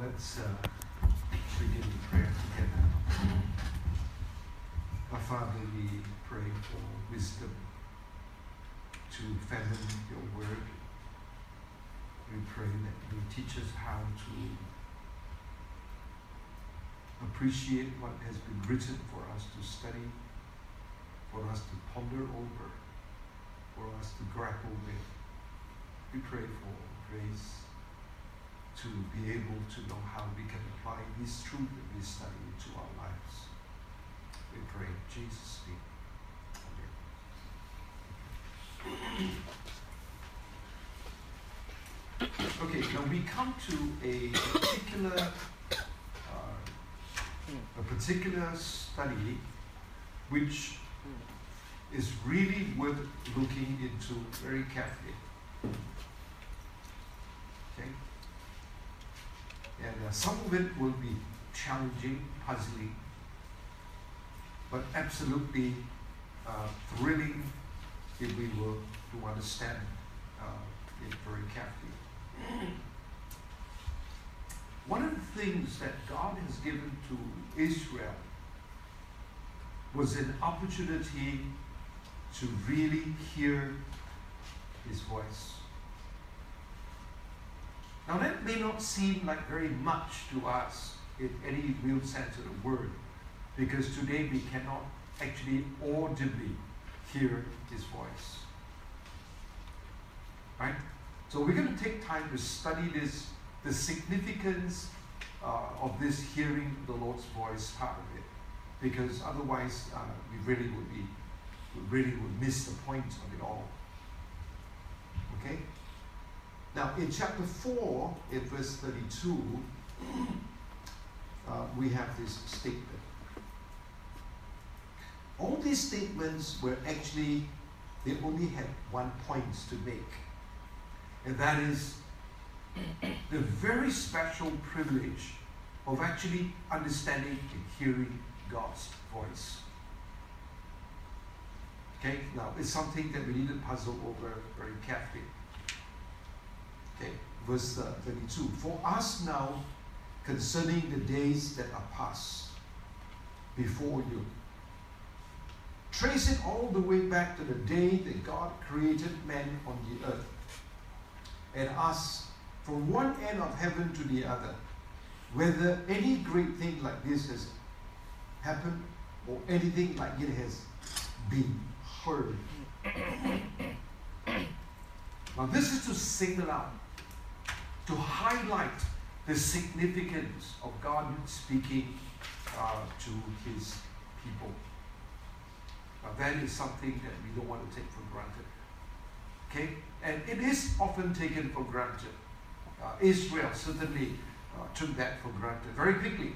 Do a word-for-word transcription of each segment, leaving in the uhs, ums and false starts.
let's uh, begin the prayer together. Our Father, we pray for wisdom to fathom your word. We pray that you teach us how to appreciate what has been written for us to study, for us to ponder over, for us to grapple with. We pray for grace to be able to know how we can apply this truth that we study into our lives. We pray in Jesus' name. Amen. Okay, now we come to a particular uh, a particular study which is really worth looking into very carefully. Okay? And uh, some of it will be challenging, puzzling, but absolutely uh, thrilling if we were to understand uh, it very carefully. One of the things that God has given to Israel was an opportunity to really hear His voice. Now that may not seem like very much to us in any real sense of the word, because today we cannot actually audibly hear His voice. Right? So we're going to take time to study this, the significance uh, of this hearing the Lord's voice part of it, because otherwise uh, we really would be, we really would miss the point of it all. Okay? Now, in chapter four, in verse thirty-two, uh, we have this statement. All these statements were actually, they only had one point to make. And that is the very special privilege of actually understanding and hearing God's voice. Okay, now it's something that we need to puzzle over very carefully. Okay, verse uh, thirty-two. For us now, concerning the days that are past before you, trace it all the way back to the day that God created man on the earth, and ask from one end of heaven to the other, whether any great thing like this has happened or anything like it has been heard. Now this is to signal out, to highlight the significance of God speaking uh, to His people. Now that is something that we don't want to take for granted. Okay? And it is often taken for granted. Uh, Israel certainly uh, took that for granted very quickly.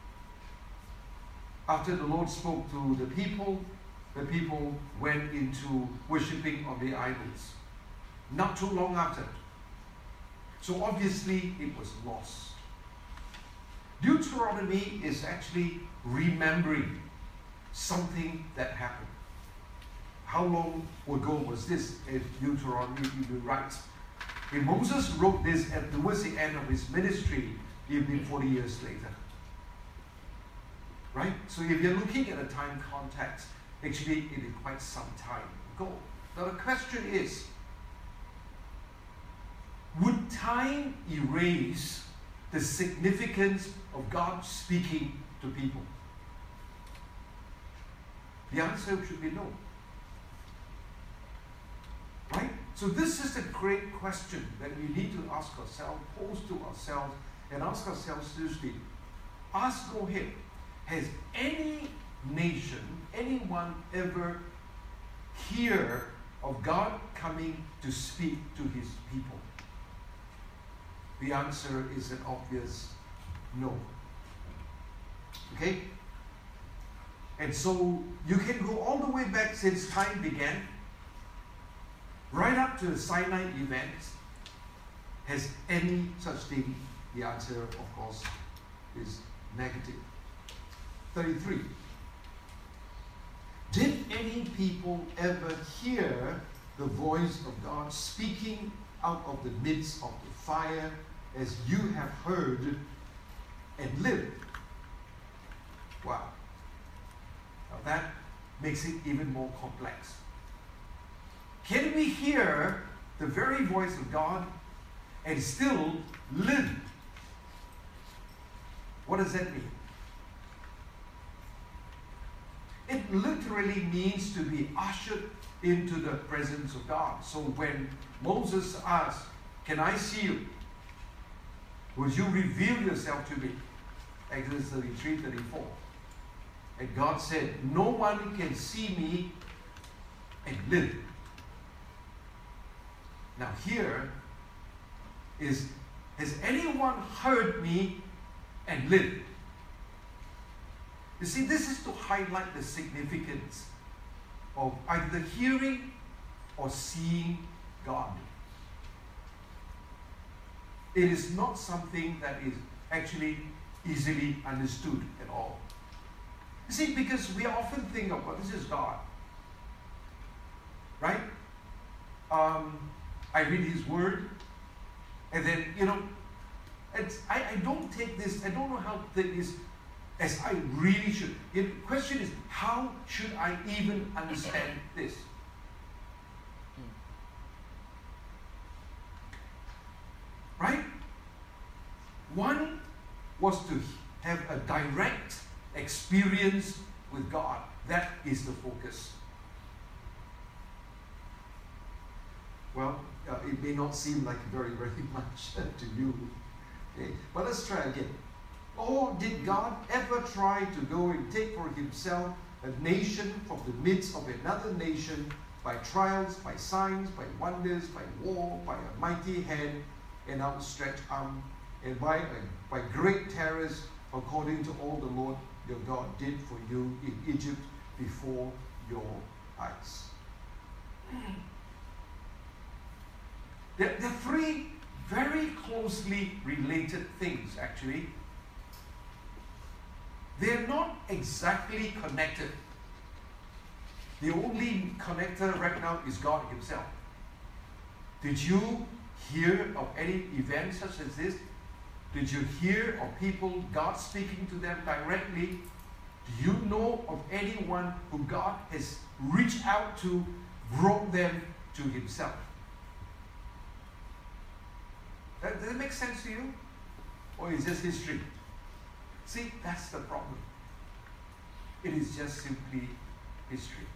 After the Lord spoke to the people, the people went into worshipping of the idols. Not too long after. So obviously it was lost. Deuteronomy is actually remembering something that happened. How long ago was this? If Deuteronomy even writes. When Moses wrote this at towards the end of his ministry, even forty years later. Right? So if you're looking at a time context, actually it is quite some time ago. Now the question is, would time erase the significance of God speaking to people? The answer should be no. Right? So this is the great question that we need to ask ourselves, pose to ourselves, and ask ourselves seriously. Ask go ahead. Has any nation, anyone ever hear of God coming to speak to His people? The answer is an obvious no. Okay? And so you can go all the way back since time began, right up to the Sinai event. Has any such thing? The answer, of course, is negative. thirty-three. Did any people ever hear the voice of God speaking out of the midst of the fire, as you have heard and live. Wow. Now that makes it even more complex. Can we hear the very voice of God and still live? What does that mean? It literally means to be ushered into the presence of God. So when Moses asked, "Can I see you? Would you reveal yourself to me?" Exodus thirty-three, thirty-four. And God said, "No one can see me and live." Now here is, has anyone heard me and lived? You see, this is to highlight the significance of either hearing or seeing God. It is not something that is actually easily understood at all. You see, because we often think of, well, this is God. Right? Um, I read His Word, and then, you know, it's, I, I don't take this, I don't know how to take this as I really should. The question is, how should I even understand this? Right? One was to have a direct experience with God. That is the focus. Well, uh, it may not seem like very, very much to you. Okay? But let's try again. Or did God ever try to go and take for Himself a nation from the midst of another nation by trials, by signs, by wonders, by war, by a mighty hand and outstretched arm, and by, by great terrors, according to all the Lord your God did for you in Egypt before your eyes? There, there are three very closely related things, actually. They're not exactly connected. The only connector right now is God Himself. Did you hear of any event such as this? Did you hear of people, God speaking to them directly? Do you know of anyone who God has reached out to, brought them to Himself? Does that make sense to you? Or is this history? See, that's the problem. It is just simply history.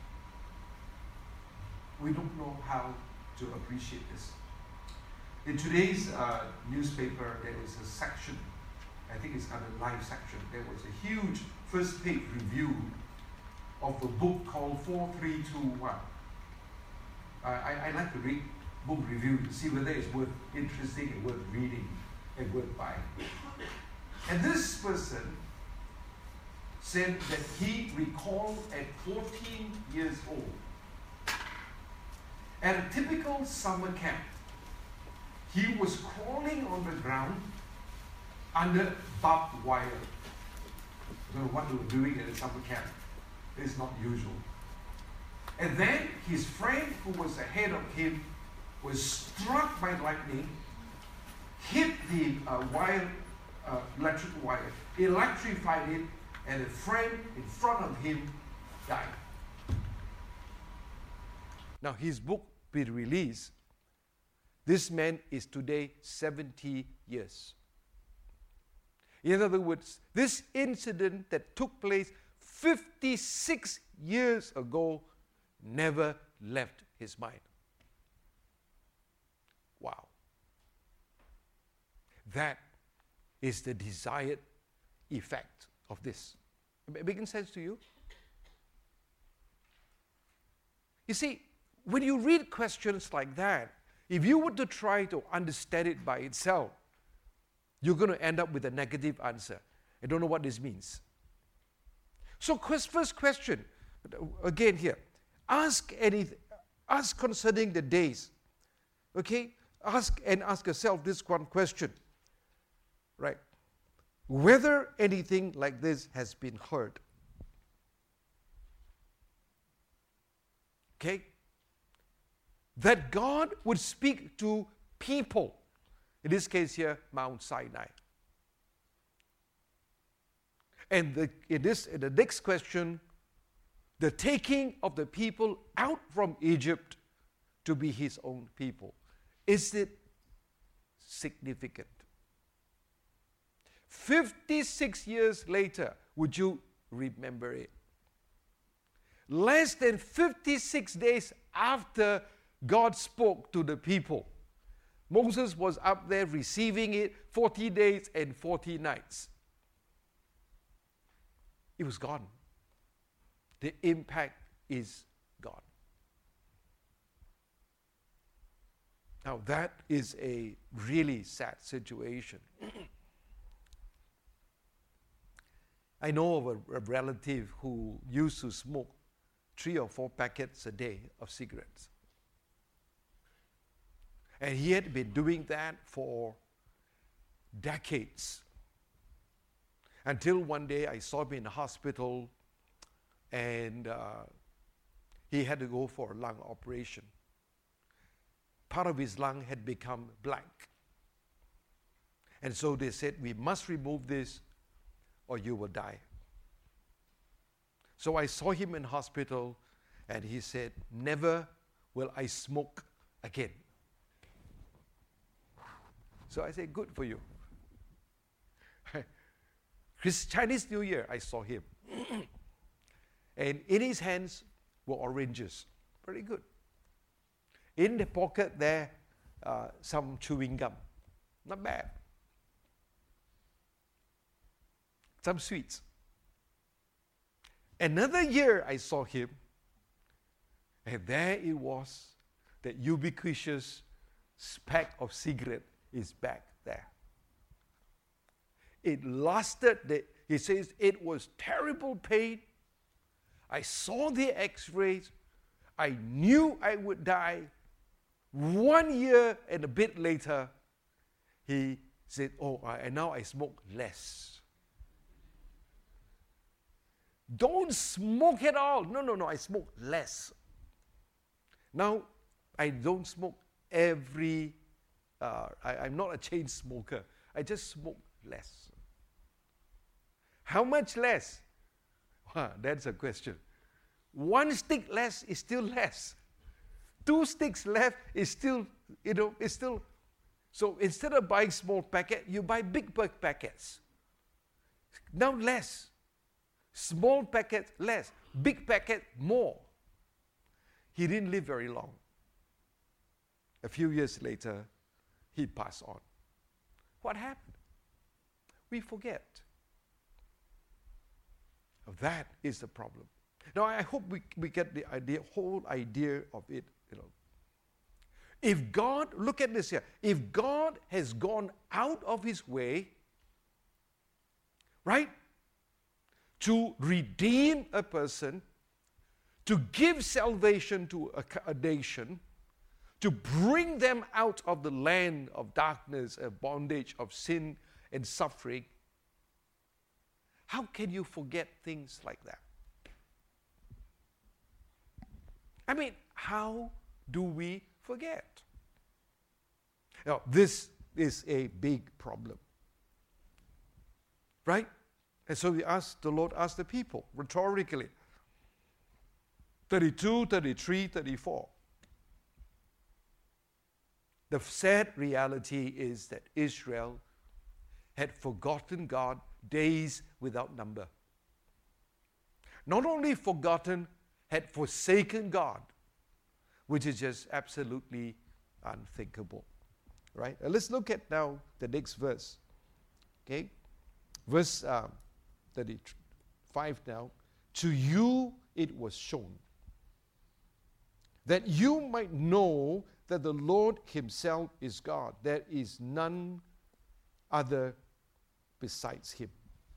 We don't know how to appreciate this. In today's uh, newspaper, there was a section, I think it's under live section, there was a huge first page review of a book called four three two one. Uh, I, I like to read book reviews to see whether it's worth interesting and worth reading and worth buying. And this person said that he recalled at fourteen years old, at a typical summer camp, he was crawling on the ground under barbed wire. I don't know what they were doing at a summer camp. It's not usual. And then his friend who was ahead of him was struck by lightning, hit the uh, wire, uh, electric wire, electrified it, and a friend in front of him died. Now his book be released. This man is today seventy years. In other words, this incident that took place fifty-six years ago never left his mind. Wow. That is the desired effect of this. Making sense to you? You see, when you read questions like that, if you were to try to understand it by itself, you're going to end up with a negative answer. I don't know what this means. So first question, again here, ask anything, ask concerning the days. Okay? Ask and ask yourself this one question. Right? Whether anything like this has been heard. Okay? That God would speak to people. In this case here, Mount Sinai. And the, in, this, in the next question, the taking of the people out from Egypt to be his own people. Is it significant? fifty-six years later, would you remember it? Less than fifty-six days after God spoke to the people, Moses was up there receiving it forty days and forty nights. It was gone. The impact is gone. Now that is a really sad situation. I know of a, a relative who used to smoke three or four packets a day of cigarettes. And he had been doing that for decades. Until one day I saw him in the hospital and uh, he had to go for a lung operation. Part of his lung had become black. And so they said, we must remove this or you will die. So I saw him in hospital and he said, never will I smoke again. So I said, good for you. His Chinese New Year, I saw him. And in his hands were oranges. Very good. In the pocket there, uh, some chewing gum. Not bad. Some sweets. Another year I saw him, and there it was, that ubiquitous pack of cigarette is back there. It lasted, the, he says, it was terrible pain. I saw the x-rays. I knew I would die. One year and a bit later, he said, oh, I, and now I smoke less. Don't smoke at all. No, no, no, I smoke less. Now, I don't smoke every, uh, I, I'm not a chain smoker. I just smoke less. How much less? Huh, that's a question. One stick less is still less. Two sticks left is still, you know, is still. So instead of buying small packet, you buy big packets. Now less. Small packet, less. Big packet, more. He didn't live very long. A few years later, he passed on. What happened? We forget. That is the problem. Now, I hope we, we get the idea, whole idea of it. You know, if God, look at this here, if God has gone out of his way, right, to redeem a person, to give salvation to a, a nation, to bring them out of the land of darkness, of bondage, of sin and suffering, how can you forget things like that? I mean, how do we forget? Now, this is a big problem. Right? And so we asked, the Lord asked the people, rhetorically, thirty-two, thirty-three, thirty-four. The sad reality is that Israel had forgotten God days without number. Not only forgotten, had forsaken God, which is just absolutely unthinkable. Right? Now let's look at now the next verse. Okay? Verse um, thirty-five now. To you it was shown that you might know that the Lord himself is God. There is none other besides him.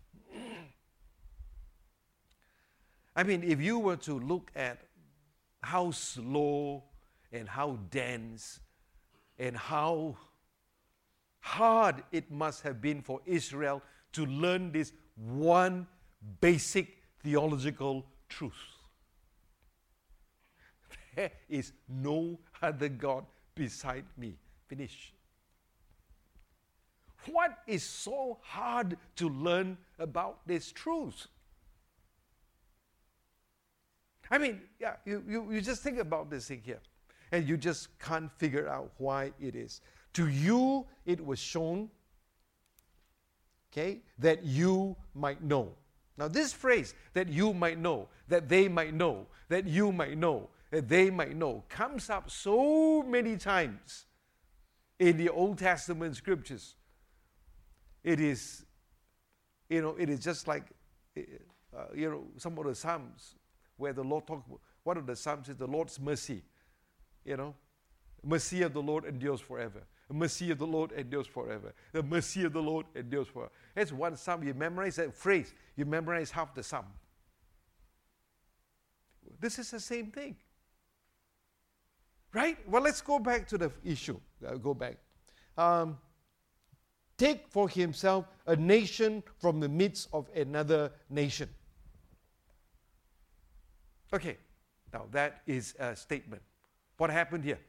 I mean, if you were to look at how slow and how dense and how hard it must have been for Israel to learn this one basic theological truth. There is no other God beside me. Finish. What is so hard to learn about these truths? I mean, yeah, you, you, you just think about this thing here, and you just can't figure out why it is. To you, it was shown, okay, that you might know. Now, this phrase, that you might know, that they might know, that you might know, that they might know, comes up so many times in the Old Testament scriptures. It is, you know, it is just like, uh, you know, some of the Psalms where the Lord talks about, one of the Psalms is the Lord's mercy, you know, mercy of the Lord endures forever. The mercy of the Lord endures forever. The mercy of the Lord endures forever. That's one psalm. You memorize that phrase, you memorize half the psalm. This is the same thing. Right? Well, let's go back to the issue. Uh, go back. Um, Take for himself a nation from the midst of another nation. Okay, now that is a statement. What happened here?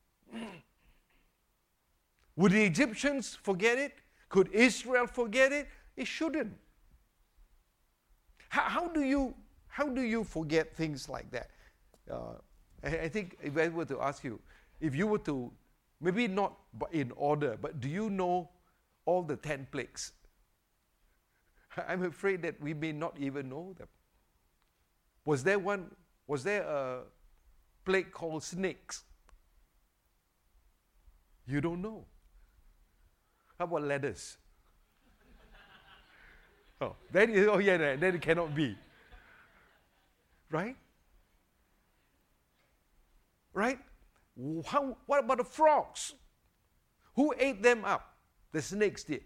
Would the Egyptians forget it? Could Israel forget it? It shouldn't. How, how do you how do you forget things like that? Uh, I, I think if I were to ask you, if you were to, maybe not in order, but do you know all the ten plagues? I'm afraid that we may not even know them. Was there one? Was there a plague called snakes? You don't know. How about ladders? Oh, then oh yeah, then it cannot be. Right? Right? How, what about the frogs? Who ate them up? The snakes did.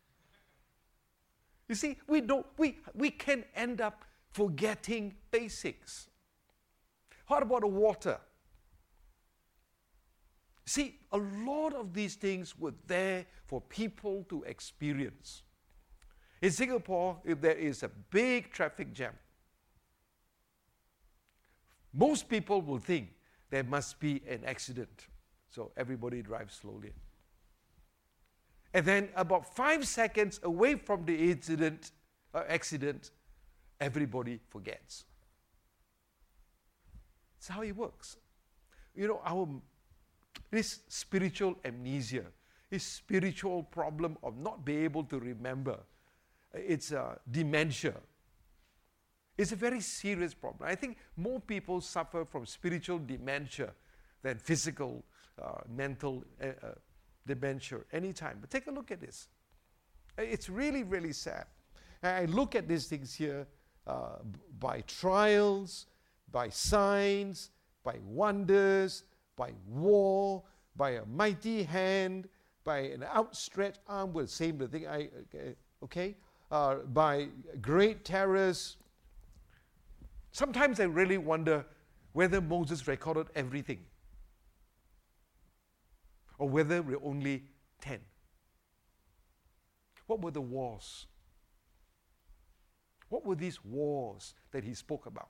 You see, we don't we we can end up forgetting basics. What about the water? See, a lot of these things were there for people to experience. In Singapore, if there is a big traffic jam, most people will think there must be an accident. So everybody drives slowly. And then about five seconds away from the incident, uh, accident, everybody forgets. That's how it works. You know, our this spiritual amnesia, this spiritual problem of not being able to remember, it's uh, dementia. It's a very serious problem. I think more people suffer from spiritual dementia than physical, uh, mental uh, uh, dementia anytime. But take a look at this. It's really, really sad. I look at these things here uh, by trials, by signs, by wonders, by war, by a mighty hand, by an outstretched arm, will say the thing, I, okay, uh, by great terrors. Sometimes I really wonder whether Moses recorded everything or whether we're only ten. What were the wars? What were these wars that he spoke about?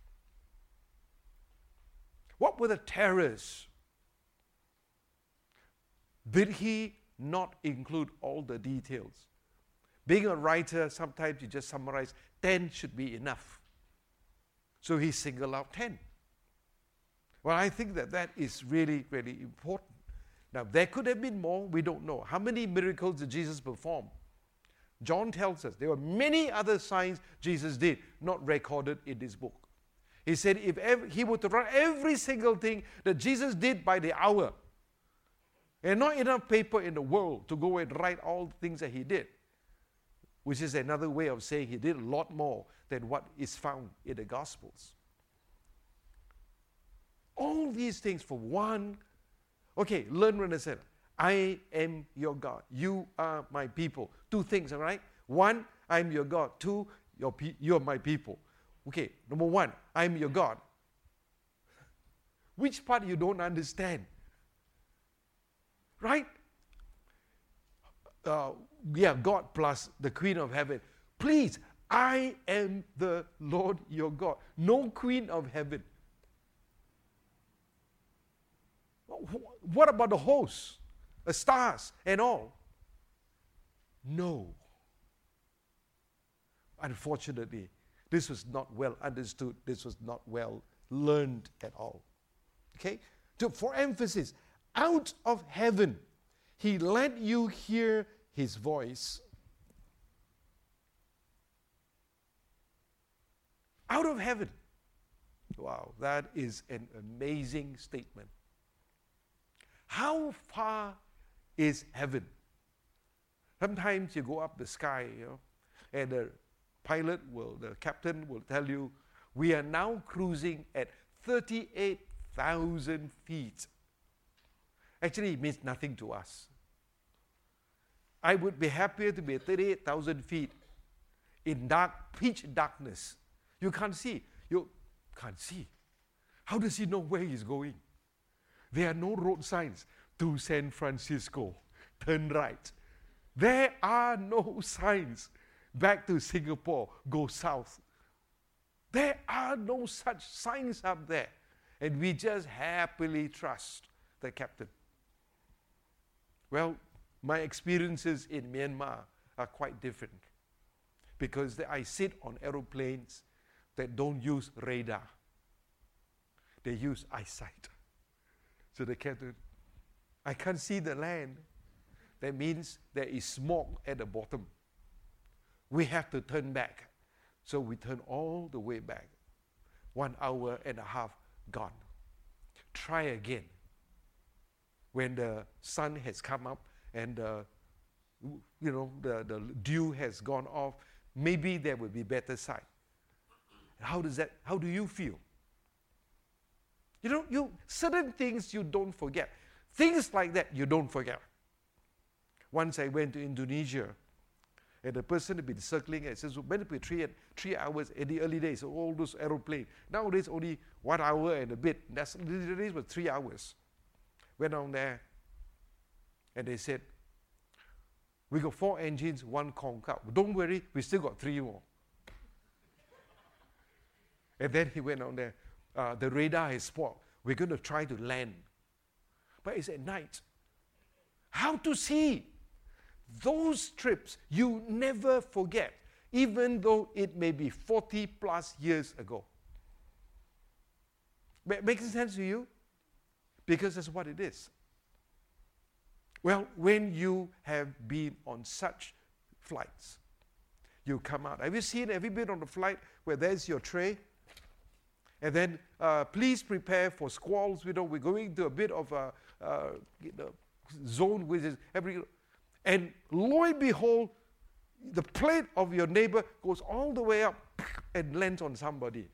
What were the terrors? Did he not include all the details? Being a writer, sometimes you just summarize, ten should be enough. So he singled out ten. Well, I think that that is really, really important. Now, there could have been more, we don't know. How many miracles did Jesus perform? John tells us there were many other signs Jesus did, not recorded in this book. He said if ever, he were to write every single thing that Jesus did by the hour, and not enough paper in the world to go and write all the things that he did, which is another way of saying he did a lot more than what is found in the Gospels. All these things for one, okay, learn when I said, I am your God. You are my people. Two things, all right? One, I am your God. Two, your pe- you are my people. Okay, number one, I am your God. Which part you don't understand? Right? Uh, yeah, God plus the Queen of Heaven. Please, I am the Lord your God. No Queen of Heaven. What about the hosts, the stars, and all? No. Unfortunately, this was not well understood. This was not well learned at all. Okay? So for emphasis, out of heaven, he let you hear his voice. Out of heaven. Wow, that is an amazing statement. How far is heaven? Sometimes you go up the sky, you know, and the pilot will, the captain will tell you, we are now cruising at thirty-eight thousand feet. Actually, it means nothing to us. I would be happier to be at thirty-eight thousand feet in dark, pitch darkness. You can't see. You can't see. How does he know where he's going? There are no road signs to San Francisco. Turn right. There are no signs back to Singapore. Go south. There are no such signs up there. And we just happily trust the captain. Well, my experiences in Myanmar are quite different because I sit on aeroplanes that don't use radar. They use eyesight. So the captain, I can't see the land. That means there is smog at the bottom. We have to turn back. So we turn all the way back. One hour and a half gone. Try again. When the sun has come up and uh, you know the, the dew has gone off, maybe there will be better sight. How does that? How do you feel? You know, you certain things you don't forget. Things like that you don't forget. Once I went to Indonesia, and the person had been circling, and says, "When we three three hours in the early days, all those aeroplanes. Nowadays only one hour and a bit. That's the days were three hours." Went on there, and they said, "We got four engines, one conch out. Don't worry, we still got three more." And then he went on there. Uh, the radar is spoiled. We're going to try to land, but it's at night. How to see? Those trips you never forget, even though it may be forty plus years ago. Making sense to you? Because that's what it is. Well, when you have been on such flights, you come out. Have you seen, have you been on a flight where there's your tray? And then, uh, please prepare for squalls. You know, we're going to a bit of a uh, you know, zone which is every... And lo and behold, the plate of your neighbor goes all the way up and lands on somebody.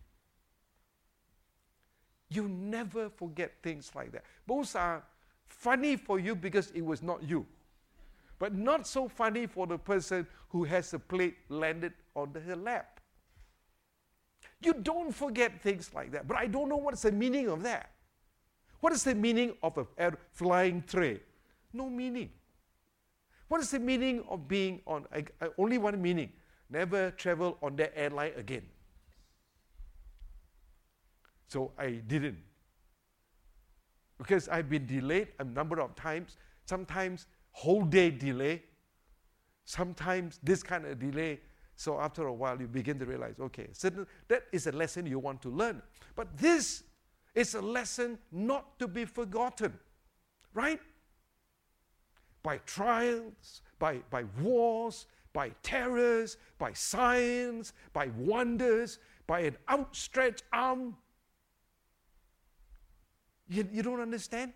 You never forget things like that. Those are funny for you because it was not you. But not so funny for the person who has the plate landed on her lap. You don't forget things like that. But I don't know what's the meaning of that. What is the meaning of a flying tray? No meaning. What is the meaning of being on, uh, only one meaning, never travel on that airline again. So I didn't. Because I've been delayed a number of times, sometimes whole day delay, sometimes this kind of delay. So after a while you begin to realize, okay, certain, that is a lesson you want to learn. But this is a lesson not to be forgotten, right? By trials, by, by wars, by terrors, by signs, by wonders, by an outstretched arm. You, you don't understand?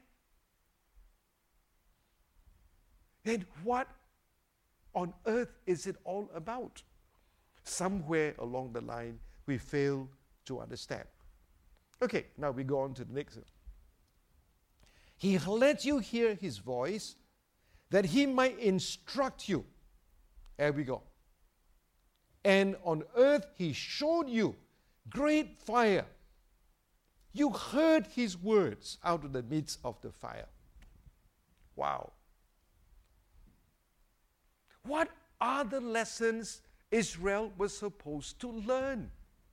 Then what on earth is it all about? Somewhere along the line, we fail to understand. Okay, now we go on to the next one. He let you hear his voice, that he might instruct you. There we go. And on earth he showed you great fire. You heard his words out of the midst of the fire. Wow. What are the lessons Israel was supposed to learn?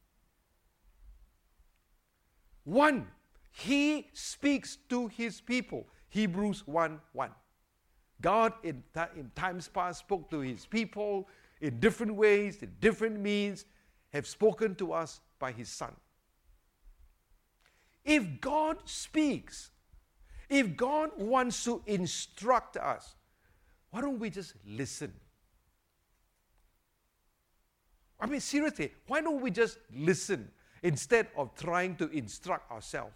One, he speaks to his people. Hebrews one one. God in, th- in times past spoke to his people in different ways, in different means, have spoken to us by his Son. If God speaks, if God wants to instruct us, why don't we just listen? I mean, seriously, why don't we just listen instead of trying to instruct ourselves?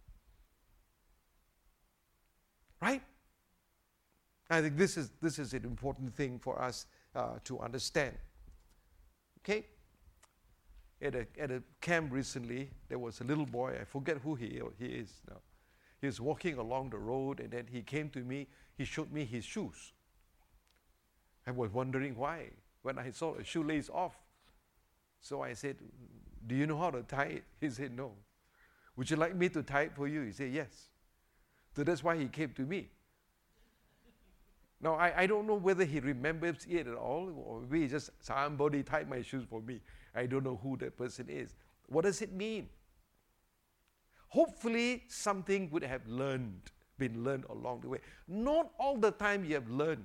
Right? I think this is, this is an important thing for us uh, to understand. Okay? At a, at a camp recently, there was a little boy, I forget who he, he is now. He was walking along the road, and then he came to me, he showed me his shoes. I was wondering why, when I saw a shoelace off. So I said, do you know how to tie it? He said, no. Would you like me to tie it for you? He said, yes. So that's why he came to me. Now, I, I don't know whether he remembers it at all, or maybe just somebody tied my shoes for me. I don't know who that person is. What does it mean? Hopefully, something would have learned, been learned along the way. Not all the time you have learned,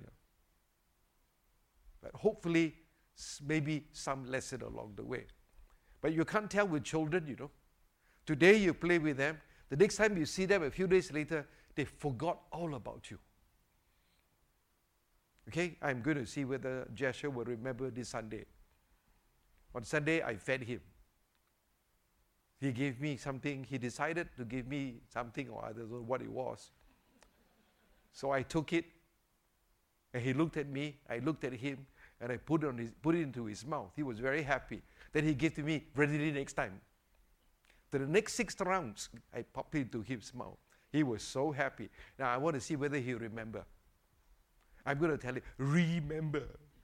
but hopefully, maybe some lesson along the way. But you can't tell with children, you know. Today you play with them. The next time you see them, a few days later, they forgot all about you. Okay, I'm going to see whether Jasher will remember this Sunday. On Sunday, I fed him. He gave me something. He decided to give me something, or I don't know what it was. So I took it, and he looked at me. I looked at him, and I put it, on his, put it into his mouth. He was very happy. Then he gave to me, ready next time. To the next six rounds, I popped it into his mouth. He was so happy. Now, I want to see whether he'll remember. I'm going to tell him, remember.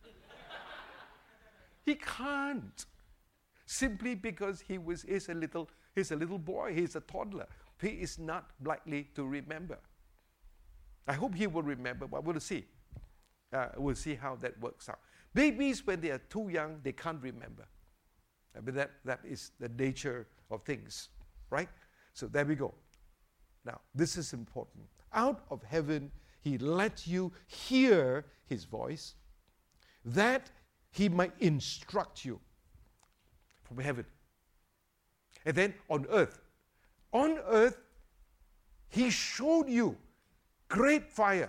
He can't. Simply because he was is a little he's a little boy, he's a toddler. He is not likely to remember. I hope he will remember, but we'll see. Uh, we'll see how that works out. Babies, when they are too young, they can't remember. I mean, that, that is the nature of things, right? So there we go. Now, this is important. Out of heaven, he let you hear his voice, that he might instruct you from heaven. And then on earth, on earth, he showed you great fire.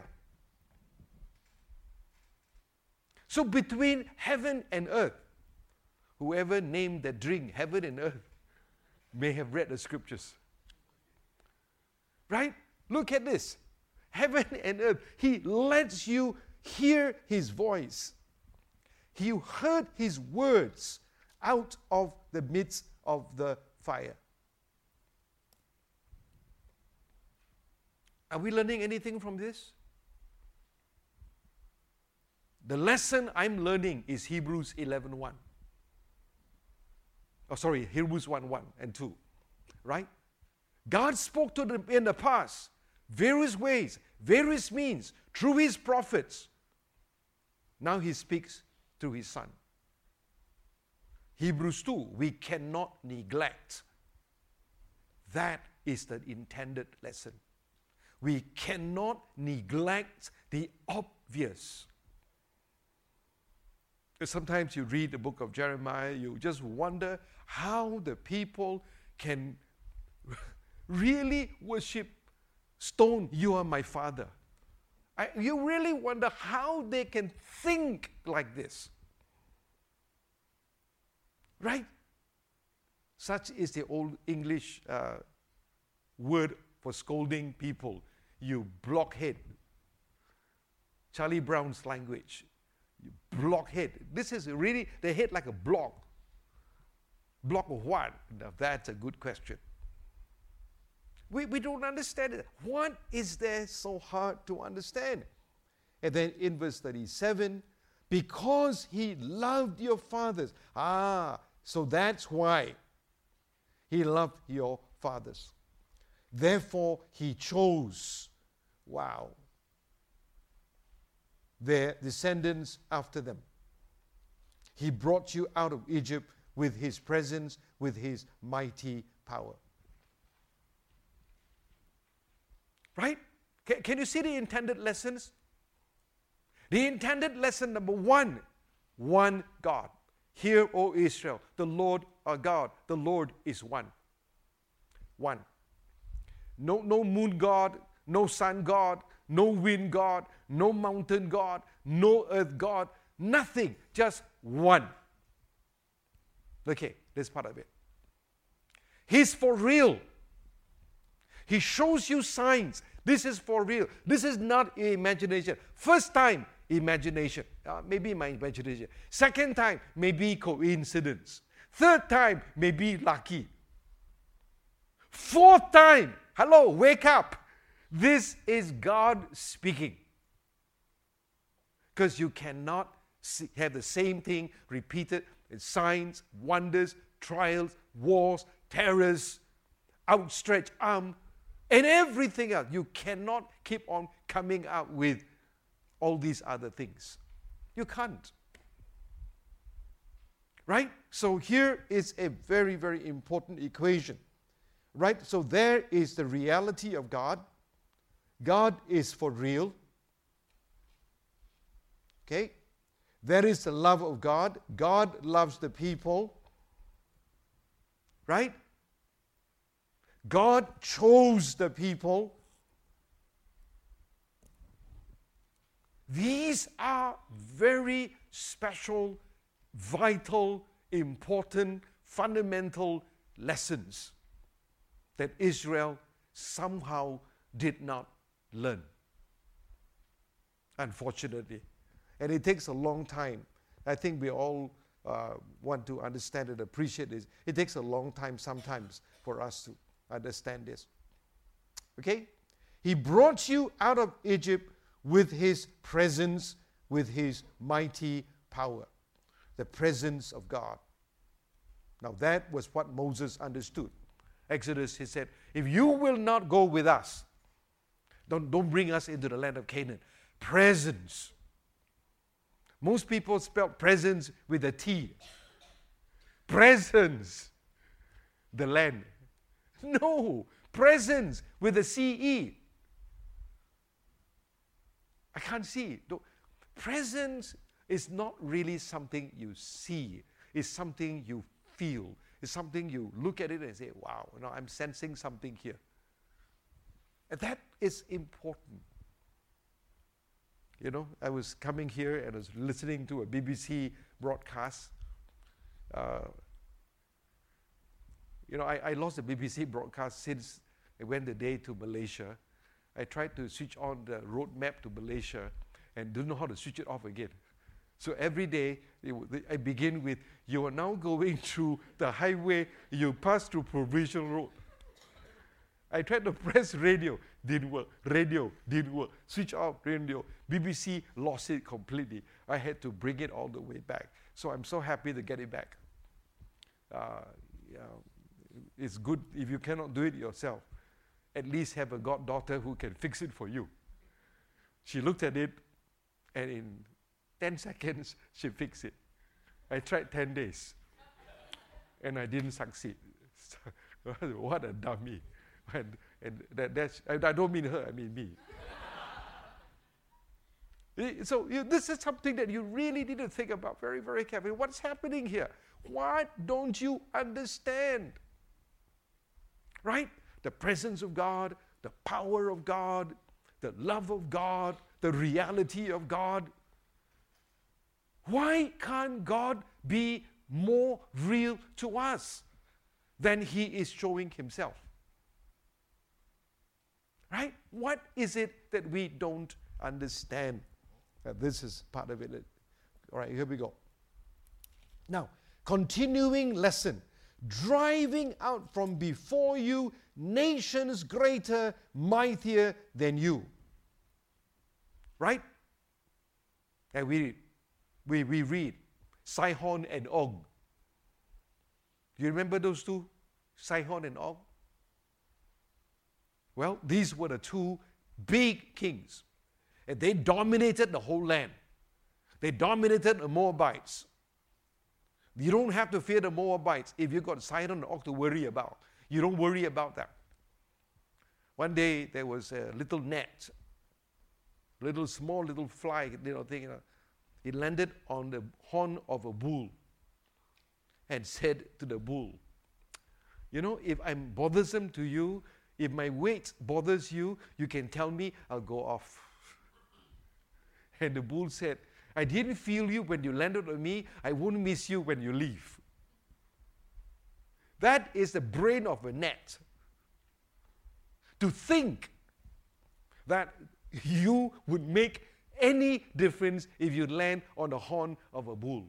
So between heaven and earth, whoever named the drink heaven and earth may have read the scriptures. Right? Look at this. Heaven and earth. He lets you hear his voice. You heard his words out of the midst of the fire. Are we learning anything from this? The lesson I'm learning is Hebrews eleven one. Oh, sorry, Hebrews one one and two. Right? God spoke to them in the past, various ways, various means, through his prophets. Now he speaks through his Son. Hebrews two, we cannot neglect. That is the intended lesson. We cannot neglect the obvious. Sometimes you read the book of Jeremiah, you just wonder how the people can really worship stone, you are my father. I, you really wonder how they can think like this. Right? Such is the old English uh, word for scolding people. You blockhead. Charlie Brown's language. You blockhead. This is really, they hit like a block. Block of what? Now that's a good question. We, we don't understand it. What is there so hard to understand? And then in verse thirty-seven, because he loved your fathers. Ah, so that's why he loved your fathers. Therefore, he chose, wow, their descendants after them. He brought you out of Egypt with his presence, with his mighty power. Right? Can, can you see the intended lessons? The intended lesson number one, one God. Hear, O Israel, the Lord our God, the Lord is one. One. No, no moon god, no sun god, no wind god, no mountain god, no earth god, nothing, just one. Okay, this part of it. He's for real. He shows you signs. This is for real. This is not imagination. First time, imagination. Uh, maybe my imagination. Second time, maybe coincidence. Third time, maybe lucky. Fourth time, hello, wake up. This is God speaking. Because you cannot see, have the same thing repeated in signs, wonders, trials, wars, terrors, outstretched arm, and everything else. You cannot keep on coming out with all these other things. You can't. Right? So here is a very, very important equation. Right? So there is the reality of God. God is for real. Okay? There is the love of God. God loves the people. Right? God chose the people. These are very special, vital, important, fundamental lessons that Israel somehow did not learn. Unfortunately. And it takes a long time. I think we all uh, want to understand and appreciate this. It takes a long time sometimes for us to understand this. Okay? He brought you out of Egypt with His presence, with His mighty power. The presence of God. Now that was what Moses understood. Exodus, he said, if you will not go with us, don't, don't bring us into the land of Canaan. Presence. Most people spell presence with a T. Presence. The land. No. Presence with a C E. I can't see. Presence is not really something you see. It's something you feel. It's something you look at it and say, wow, you know, I'm sensing something here. And that is important. You know, I was coming here and I was listening to a B B C broadcast. Uh, you know, I, I lost the B B C broadcast since I went the day to Malaysia. I tried to switch on the road map to Malaysia and didn't know how to switch it off again. So every day, I begin with, you are now going through the highway, you pass through Provincial Road. I tried to press radio, didn't work. Radio, didn't work. Switch off radio. B B C lost it completely. I had to bring it all the way back. So I'm so happy to get it back. Uh, yeah, it's good if you cannot do it yourself. At least have a goddaughter who can fix it for you. She looked at it, and in ten seconds, she fixed it. I tried ten days, and I didn't succeed. What a dummy. And, and that, that's, I don't mean her, I mean me. So you, this is something that you really need to think about very, very carefully. What's happening here? What don't you understand? Right? The presence of God, the power of God, the love of God, the reality of God. Why can't God be more real to us than He is showing Himself? Right? What is it that we don't understand? Uh, this is part of it. All right, here we go. Now, continuing lesson. Driving out from before you nations greater, mightier than you. Right? And we, we, we read Sihon and Og. Do you remember those two? Sihon and Og? Well, these were the two big kings. And they dominated the whole land. They dominated the Moabites. You don't have to fear the Moabites if you've got Sihon and Og to worry about. You don't worry about that. One day there was a little net little small little fly, you know, thing. You know, it landed on the horn of a bull and said to the bull, you know, if I'm bothersome to you, if my weight bothers you, you can tell me, I'll go off. And the bull said, I didn't feel you when you landed on me. I won't miss you when you leave. That is the brain of a gnat. To think that you would make any difference if you land on the horn of a bull.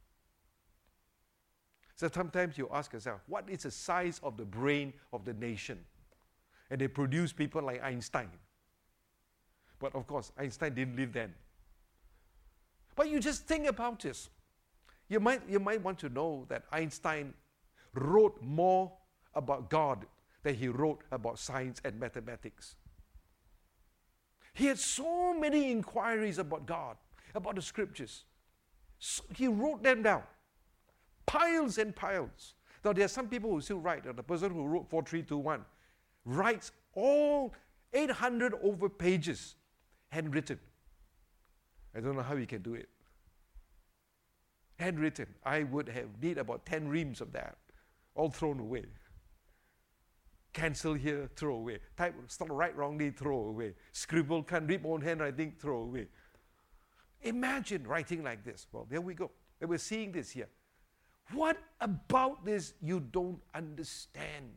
So sometimes you ask yourself, what is the size of the brain of the nation? And they produce people like Einstein. But of course, Einstein didn't live then. But you just think about this. You might, you might want to know that Einstein wrote more about God than he wrote about science and mathematics. He had so many inquiries about God, about the scriptures. So he wrote them down. Piles and piles. Now there are some people who still write. The person who wrote four three two one writes all eight hundred over pages handwritten. I don't know how he can do it. Handwritten. I would have need about ten reams of that, all thrown away. Cancel here, throw away. Type, start write wrongly, throw away. Scribble, can't read my own handwriting, throw away. Imagine writing like this. Well, there we go. And we're seeing this here. What about this you don't understand?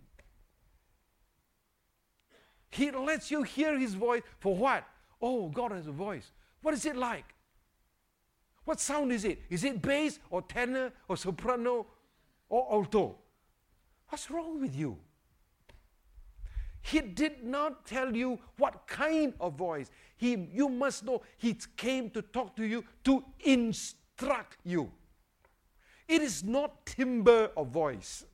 He lets you hear his voice. For what? Oh, God has a voice. What is it like? What sound is it? Is it bass or tenor or soprano or alto? What's wrong with you? He did not tell you what kind of voice. He, you must know he came to talk to you to instruct you. It is not timbre of voice.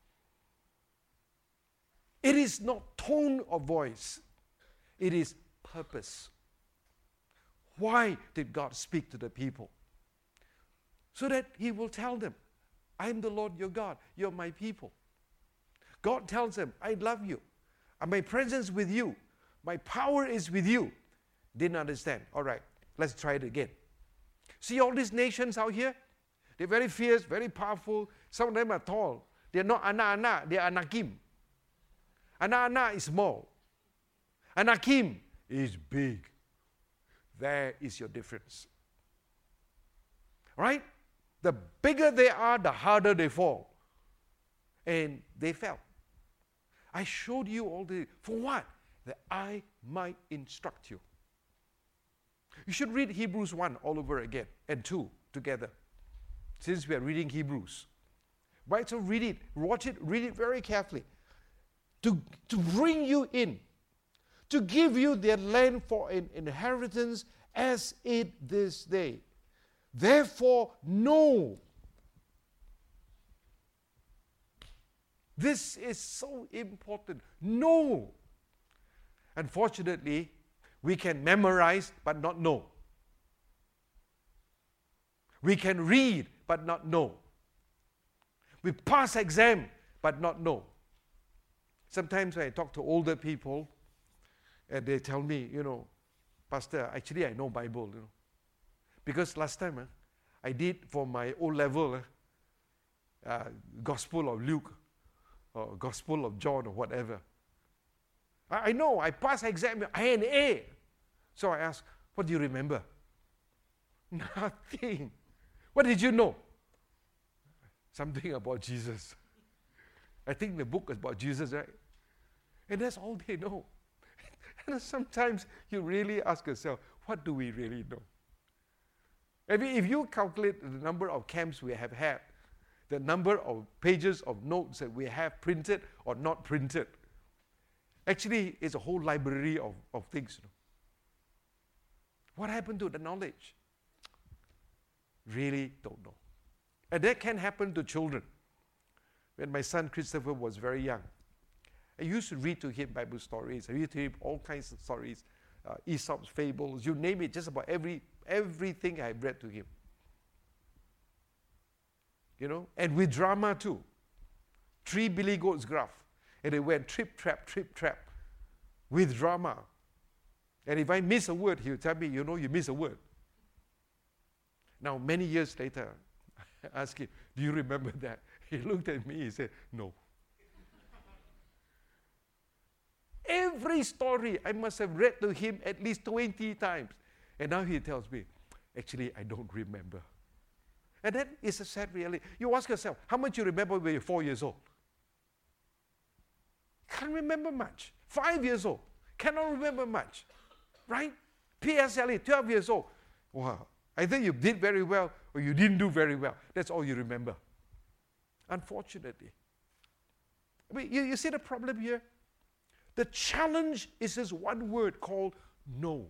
It is not tone of voice. It is purpose. Why did God speak to the people? So that he will tell them, I am the Lord your God. You're my people. God tells them, I love you. My presence with you. My power is with you. Didn't understand. All right, let's try it again. See all these nations out here? They're very fierce, very powerful. Some of them are tall. They're not anak-anak, they're anakim. Anak-anak is small. Anakim is big. There is your difference. Right? The bigger they are, the harder they fall. And they fell. I showed you all the, for what? That I might instruct you. You should read Hebrews one all over again, and two together, since we are reading Hebrews. Right, so read it, watch it, read it very carefully. To, to bring you in, to give you their land for an inheritance as it this day. Therefore, know. This is so important. Know. Unfortunately, we can memorize but not know. We can read but not know. We pass exam but not know. Sometimes when I talk to older people, and they tell me, you know, Pastor, actually I know Bible, you know. Because last time uh, I did for my O-level uh, uh, Gospel of Luke, or Gospel of John, or whatever. I, I know, I passed exam, I had an A. So I asked, what do you remember? Nothing. What did you know? Something about Jesus. I think the book is about Jesus, right? And that's all they know. And sometimes you really ask yourself, what do we really know? I mean, if you calculate the number of camps we have had, the number of pages of notes that we have printed or not printed, actually it's a whole library of, of things. You know. What happened to the knowledge? Really don't know. And that can happen to children. When my son Christopher was very young, I used to read to him Bible stories. I read to him all kinds of stories, uh, Aesop's fables, you name it, just about every everything I read to him. You know, and with drama too. Three Billy Goats Gruff. And they went trip, trap, trip, trap with drama. And if I miss a word, he'll tell me, you know, you miss a word. Now, many years later, I asked him, do you remember that? He looked at me, he said, no. Every story I must have read to him at least twenty times. And now he tells me, actually, I don't remember. And that is a sad reality. You ask yourself, how much you remember when you're four years old? Can't remember much. Five years old, cannot remember much. Right? P S L E, twelve years old. Wow. Either you did very well or you didn't do very well. That's all you remember. Unfortunately. I mean, you, you see the problem here? The challenge is this one word called no.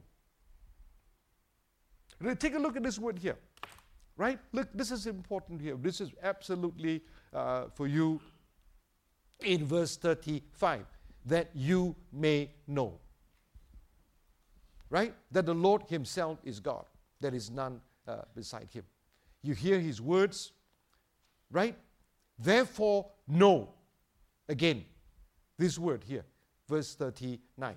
Now take a look at this word here. Right? Look, this is important here. This is absolutely uh, for you in verse thirty-five. That you may know. Right? That the Lord himself is God. There is none uh, beside him. You hear his words. Right? Therefore, know. Again, this word here. Verse thirty-nine.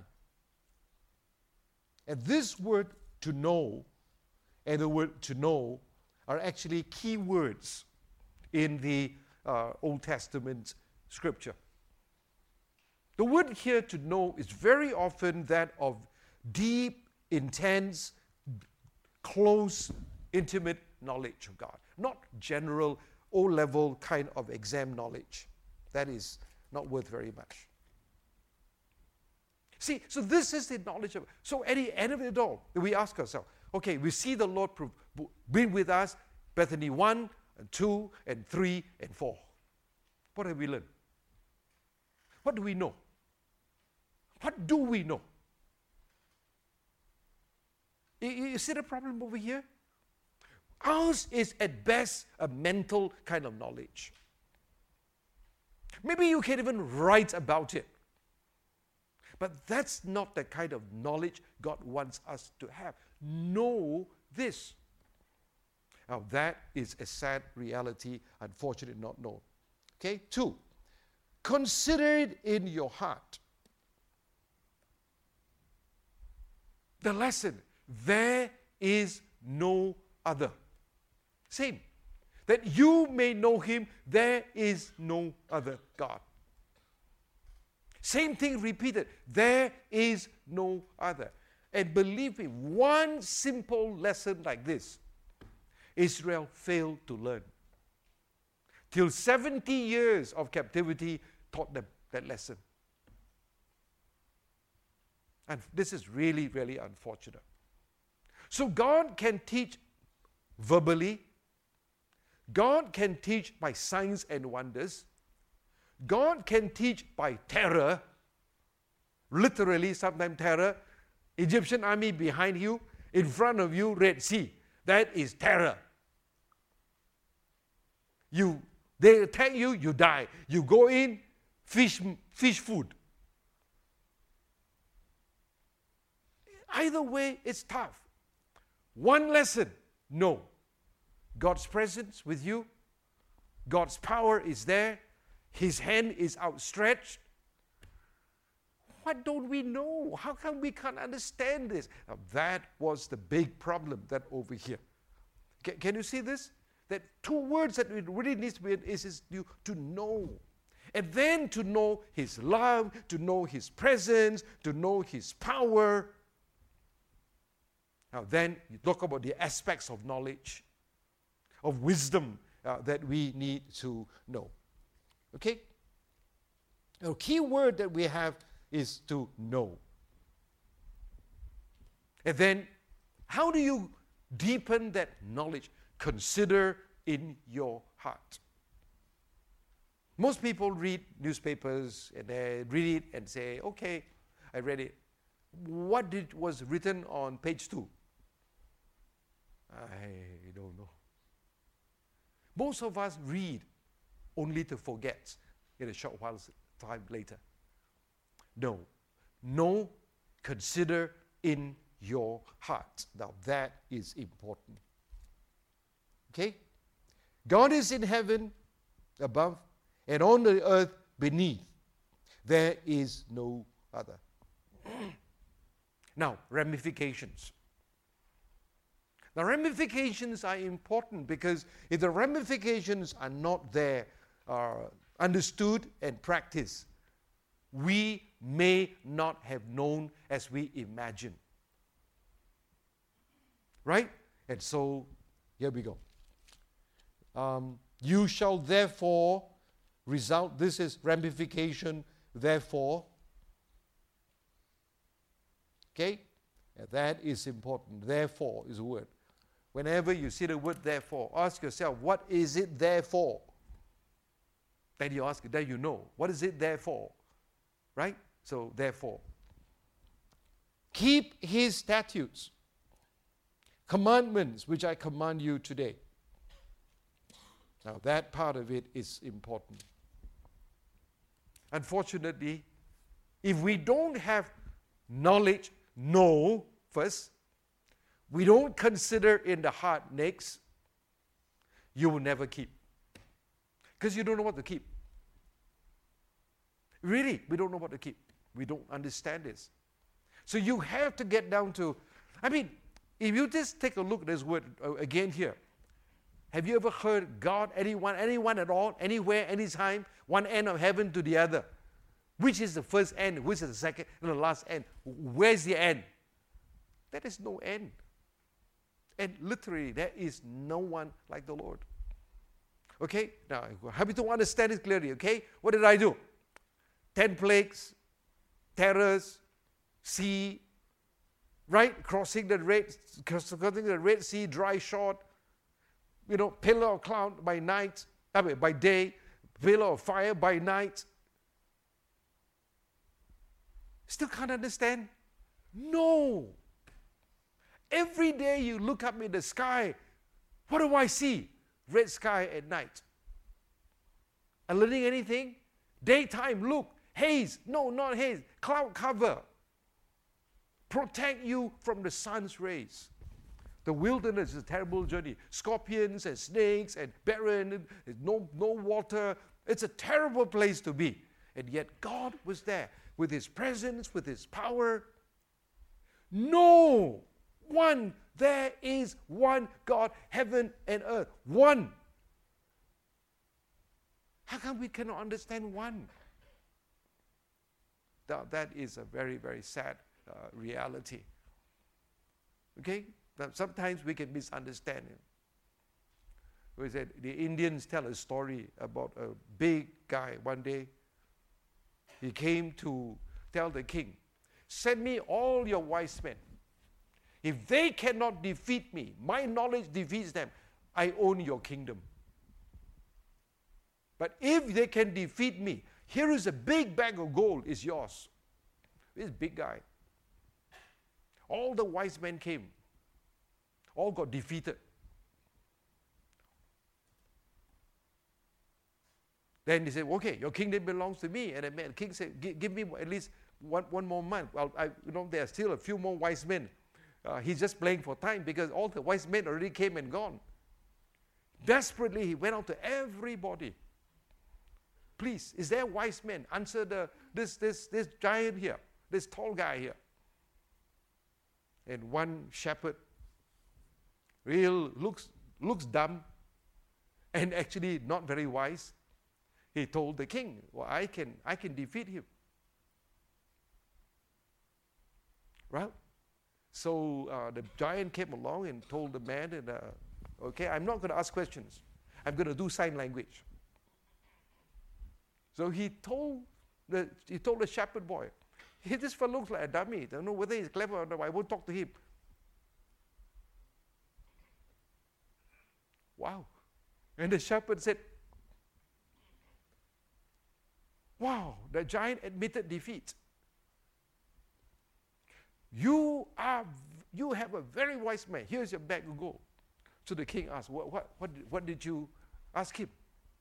And this word to know and the word to know are actually key words in the uh, Old Testament scripture. The word here to know is very often that of deep, intense, close, intimate knowledge of God. Not general, O-level kind of exam knowledge. That is not worth very much. See, so this is the knowledge of, so at the end of it all, we ask ourselves, okay, we see the Lord been with us, Bethany one, and two, and three, and four. What have we learned? What do we know? What do we know? You, you see the problem over here? Ours is at best a mental kind of knowledge. Maybe you can even write about it. But that's not the kind of knowledge God wants us to have. Know this. Now that is a sad reality, unfortunately not known. Okay, two, consider it in your heart. The lesson, there is no other. Same. That you may know him, there is no other God. Same thing repeated. There is no other. And believe me, one simple lesson like this, Israel failed to learn. Till seventy years of captivity taught them that lesson. And this is really, really unfortunate. So God can teach verbally. God can teach by signs and wonders. God can teach by terror, literally sometimes terror. Egyptian army behind you, in front of you, Red Sea. That is terror. You, they attack you, you die. You go in, fish, fish food. Either way, it's tough. One lesson, no. God's presence with you. God's power is there. His hand is outstretched. What don't we know? How come we can't understand this? Now, that was the big problem that over here. Can, can you see this? That two words that it really needs to be is, is you to know. And then to know his love, to know his presence, to know his power. Now then, you talk about the aspects of knowledge, of wisdom uh, that we need to know. Okay? A key word that we have is to know. And then, how do you deepen that knowledge? Consider in your heart. Most people read newspapers and they read it and say, okay, I read it. What did, was written on page two? I don't know. Most of us read only to forget in a short while time later. No. No, consider in your heart. Now that is important. Okay? God is in heaven above and on the earth beneath. There is no other. Now, ramifications. The ramifications are important because if the ramifications are not there, are understood and practiced, we may not have known as we imagine. Right? And so, here we go. Um, you shall therefore result, this is ramification, therefore. Okay? And that is important. Therefore is a word. Whenever you see the word therefore, ask yourself, what is it there for? Then you ask, then you know. What is it there for? Right? So, therefore. Keep his statutes, commandments, which I command you today. Now, that part of it is important. Unfortunately, if we don't have knowledge, know first, we don't consider in the heart next, you will never keep. Because you don't know what to keep. Really, we don't know what to keep. We don't understand this. So you have to get down to, I mean, if you just take a look at this word uh, again here, have you ever heard God, anyone, anyone at all, anywhere, anytime, one end of heaven to the other? Which is the first end? Which is the second and the last end? Where's the end? There is no end. And literally, there is no one like the Lord. Okay? Now, I'm happy to understand it clearly, okay? What did I do? Ten plagues, terrors, sea, right? Crossing the Red, crossing the Red Sea, dry shod, you know, pillar of cloud by night, I mean, by day, pillar of fire by night. Still can't understand? No. Every day you look up in the sky, what do I see? Red sky at night. Are learning anything? Daytime, look, haze. No, not haze. Cloud cover. Protect you from the sun's rays. The wilderness is a terrible journey. Scorpions and snakes and barren, no, no water. It's a terrible place to be. And yet God was there with his presence, with his power. No! One. There is one God, heaven and earth. One. How come we cannot understand one? That, that is a very, very sad uh, reality. Okay? Now, sometimes we can misunderstand it. We said the Indians tell a story about a big guy one day. He came to tell the king, send me all your wise men. If they cannot defeat me, my knowledge defeats them, I own your kingdom. But if they can defeat me, here is a big bag of gold, it's yours. This big guy. All the wise men came. All got defeated. Then he said, okay, your kingdom belongs to me. And the king said, give me at least one, one more month. Well, I, you know, there are still a few more wise men. Uh, he's just playing for time because all the wise men already came and gone. Desperately, he went out to everybody. Please, is there wise men? Answer the this this this giant here, this tall guy here. And one shepherd, real looks looks dumb, and actually not very wise. He told the king, "Well, I can I can defeat him." Right? So uh, the giant came along and told the man, and, uh, okay, I'm not going to ask questions. I'm going to do sign language. So he told the he told the shepherd boy, hey, this fellow looks like a dummy. I don't know whether he's clever or not. I won't talk to him. Wow. And the shepherd said, wow, the giant admitted defeat. You are, you have a very wise man. Here's your bag of gold. So the king asked, what, what, what, what did you ask him?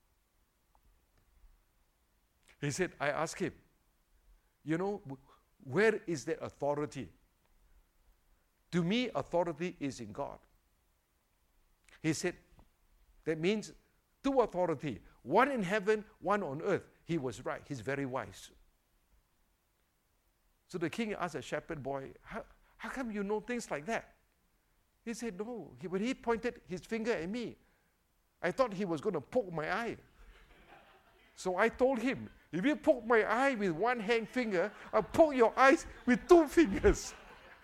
He said, I asked him, you know, where is the authority? To me, authority is in God. He said, that means two authority, one in heaven, one on earth. He was right. He's very wise. So the king asked the shepherd boy, how, how come you know things like that? He said, no. He, when he pointed his finger at me, I thought he was going to poke my eye. So I told him, if you poke my eye with one hand finger, I'll poke your eyes with two fingers.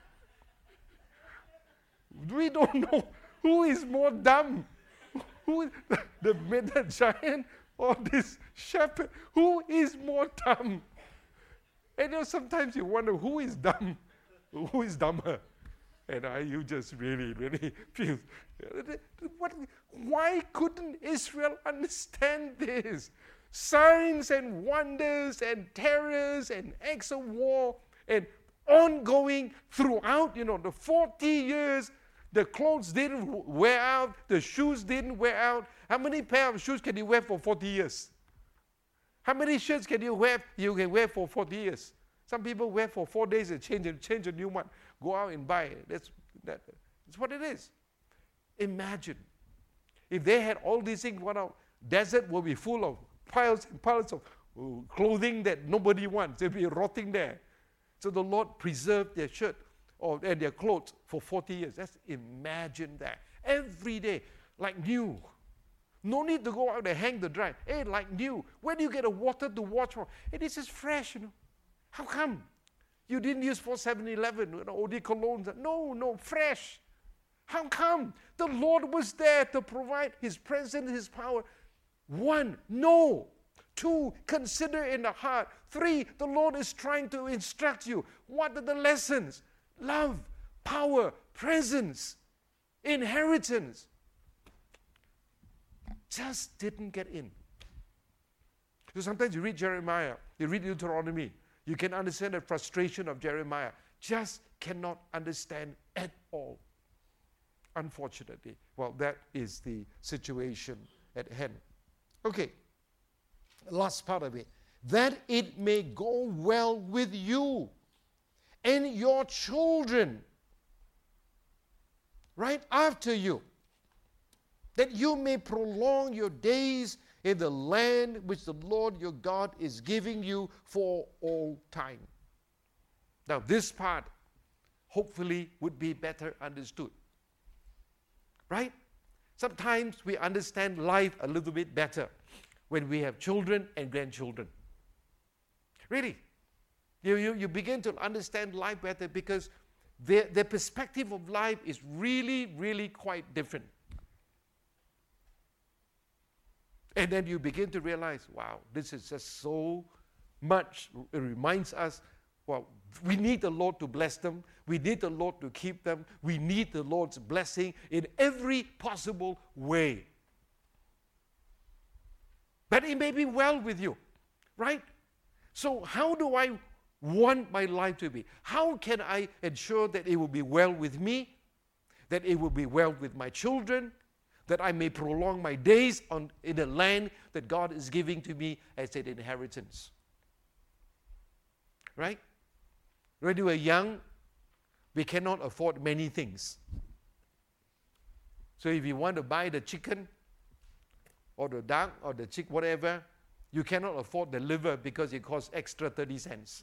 We don't know who is more dumb. Who is the, the middle giant or this shepherd? Who is more dumb? And you know, sometimes you wonder who is dumb, who is dumber. And I, you just really, really feel, what, why couldn't Israel understand this? Signs and wonders and terrors and acts of war and ongoing throughout, you know, the forty years, the clothes didn't wear out, the shoes didn't wear out. How many pair of shoes can you wear for forty years? How many shirts can you wear? You can wear for forty years. Some people wear for four days and change and change a new one. Go out and buy it. That's, that, that's what it is. Imagine if they had all these things. What our desert will be full of piles and piles of uh, clothing that nobody wants. They'll be rotting there. So the Lord preserved their shirt or and their clothes for forty years. Just imagine that. Every day, like new. No need to go out and hang the dry. Hey, like new. Where do you get the water to wash from? Hey, this is fresh, you know. How come? You didn't use for seven eleven, you know, eau de cologne. No, no, fresh. How come? The Lord was there to provide His presence, His power. One, no. Two, consider in the heart. Three, the Lord is trying to instruct you. What are the lessons? Love, power, presence, inheritance. Just didn't get in. So sometimes you read Jeremiah, you read Deuteronomy, you can understand the frustration of Jeremiah. Just cannot understand at all. Unfortunately. Well, that is the situation at hand. Okay. Last part of it. That it may go well with you and your children right after you, that you may prolong your days in the land which the Lord your God is giving you for all time. Now, this part hopefully would be better understood. Right? Sometimes we understand life a little bit better when we have children and grandchildren. Really. You, you, you begin to understand life better because their, their perspective of life is really, really quite different. And then you begin to realize, wow, this is just so much. It reminds us, well, we need the Lord to bless them. We need the Lord to keep them. We need the Lord's blessing in every possible way. But it may be well with you, right? So how do I want my life to be? How can I ensure that it will be well with me, that it will be well with my children, that I may prolong my days on, in the land that God is giving to me as an inheritance? Right? When we were young, we cannot afford many things. So if you want to buy the chicken or the duck or the chick, whatever, you cannot afford the liver because it costs extra thirty cents.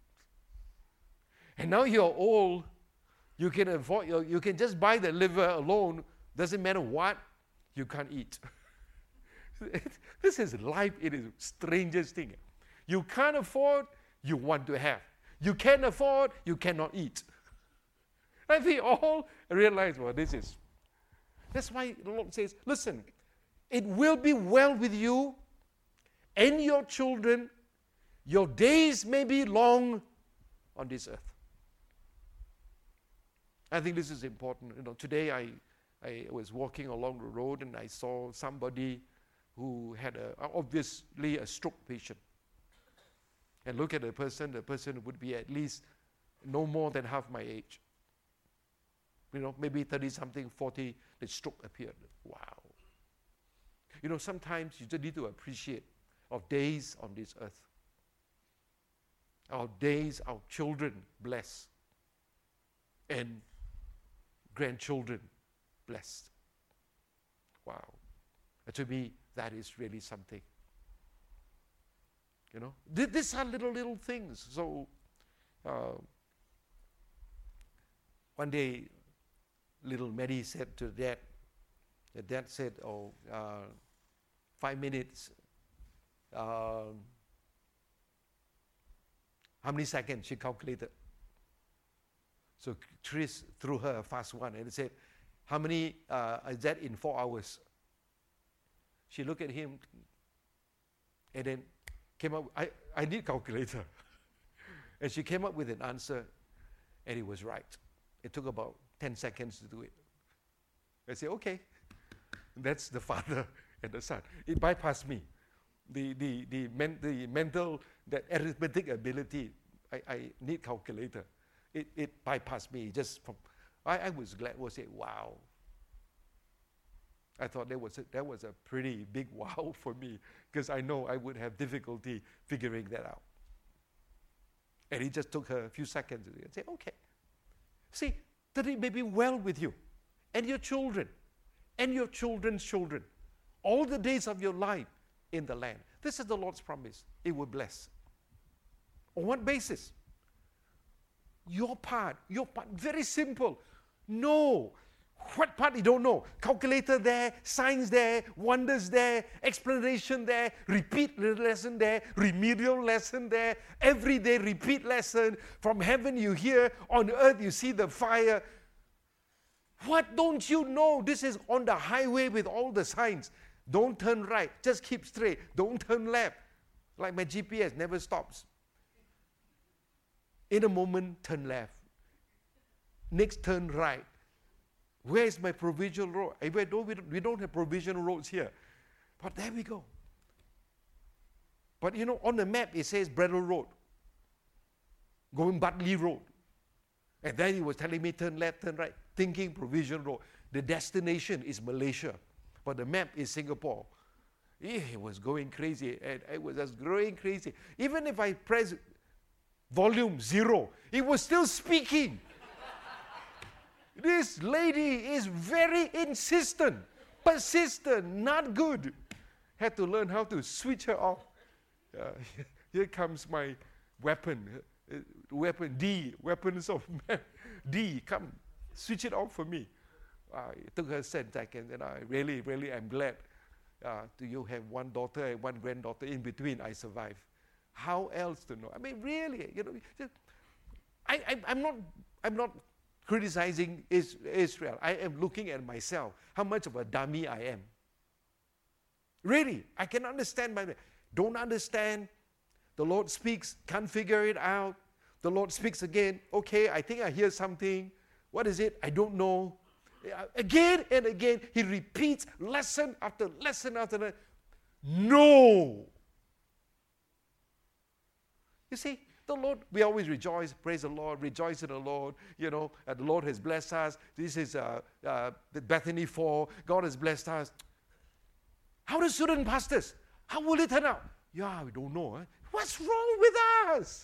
And now you're old, you can afford, you can just buy the liver alone, doesn't matter what, you can't eat. This is life, it is the strangest thing. You can't afford, you want to have. You can't afford, you cannot eat. And we all realize, well, this is. That's why the Lord says, listen, it will be well with you and your children. Your days may be long on this earth. I think this is important. You know, today I, I was walking along the road and I saw somebody who had a, obviously a stroke patient. And look at the person, the person would be at least no more than half my age. You know, maybe thirty-something, forty, the stroke appeared. Wow. You know, sometimes you just need to appreciate our days on this earth. Our days, our children blessed. And grandchildren blessed. Wow. And to me, that is really something. You know, Th- these are little, little things. So, uh, one day, little Maddie said to dad, the dad said, oh, uh, five minutes, uh, how many seconds? She calculated. So Tris threw her a fast one and said, how many uh, is that in four hours? She looked at him and then came up, I, I need calculator. And she came up with an answer, and it was right. It took about ten seconds to do it. I said, okay, that's the father and the son. It bypassed me. The, the, the, men, the mental, that arithmetic ability, I, I need calculator. It, it bypassed me. Just from, I, I was glad. Was it wow? I thought that was a, that was a pretty big wow for me, because I know I would have difficulty figuring that out. And it just took her a few seconds to say, okay. See, that it may be well with you and your children and your children's children all the days of your life in the land. This is the Lord's promise. It will bless. On what basis? Your part, your part, very simple. No. What part you don't know? Calculator there, signs there, wonders there, explanation there, repeat lesson there, remedial lesson there, everyday repeat lesson. From heaven you hear, on earth you see the fire. What don't you know? This is on the highway with all the signs. Don't turn right, just keep straight. Don't turn left. Like my G P S never stops. In a moment, turn left. Next, turn right. Where is my provincial road? We don't, we don't have provincial roads here. But there we go. But you know, on the map it says Bradwell Road, going Bartley Road. And then he was telling me turn left, turn right, thinking provincial road. The destination is Malaysia, but the map is Singapore. It was going crazy, and it was just growing crazy. Even if I press volume zero, it was still speaking. This lady is very insistent, persistent, not good. Had to learn how to switch her off. Uh, here comes my weapon. Uh, weapon D, weapons of man. D, come, switch it off for me. Uh, it took her ten seconds, and I really, really am glad. Uh, do you have one daughter and one granddaughter in between? I survived. How else to know? I mean, really, you know, I, I, I'm not, I'm not. criticizing Israel. I am looking at myself, how much of a dummy I am. Really, I can understand my, don't understand. The Lord speaks, can't figure it out. The Lord speaks again. Okay, I think I hear something. What is it? I don't know. Again and again, he repeats lesson after lesson after lesson. No. You see, the Lord, we always rejoice, praise the Lord, rejoice in the Lord. You know, uh, the Lord has blessed us. This is uh, uh, Bethany four. God has blessed us. How do student pastors? How will it turn out? Yeah, we don't know. Huh? What's wrong with us?